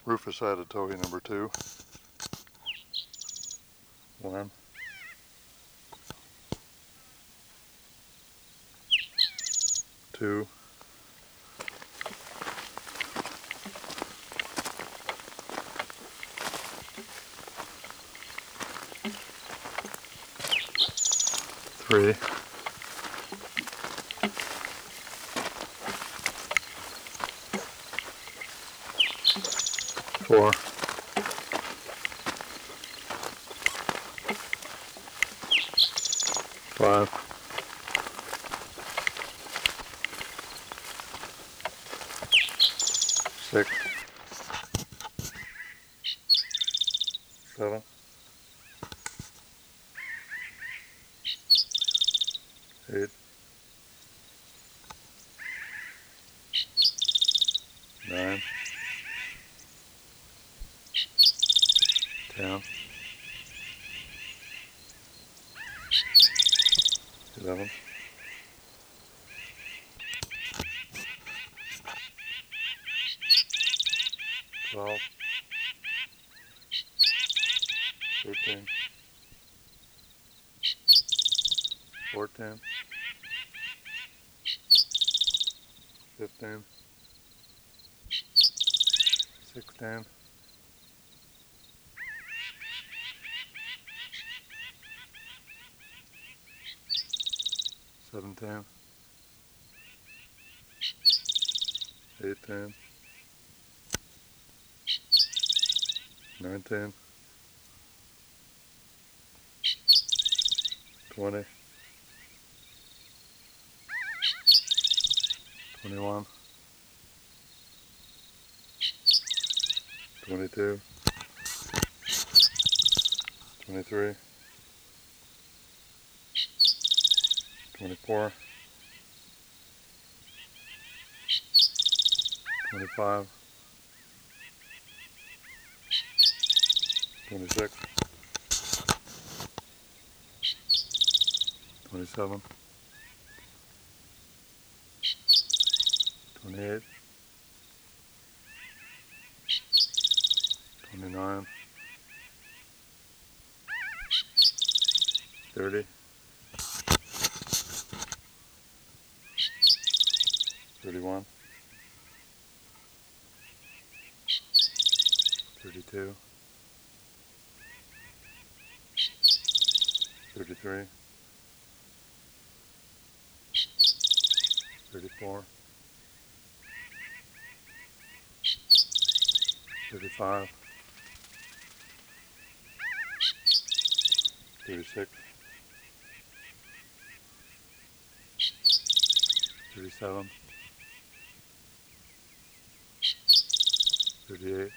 Rufus Adatohi number 2. 1, 2, 3, 4, 5, 6, 7, 8, 9, 10, 11, 12, 13, 14, 15, 16, 17, 18, 19, 20, 21, 22, 23, 24, 25, 26, 27, 28, 29, 30, 31, 32, 33, 34, 35, 36, 37, 38,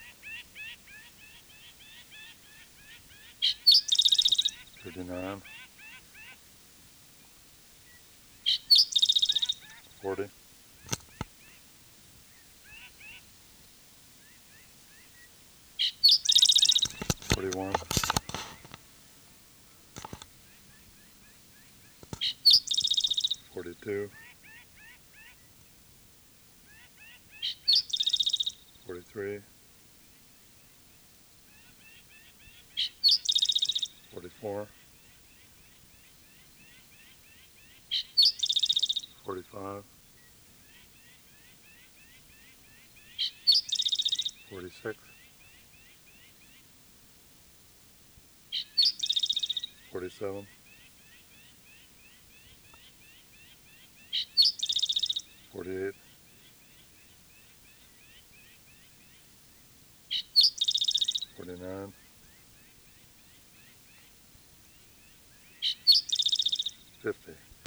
39, 40, 41, 42, 43, 44, 45, 46, 47, 48, 49, 50.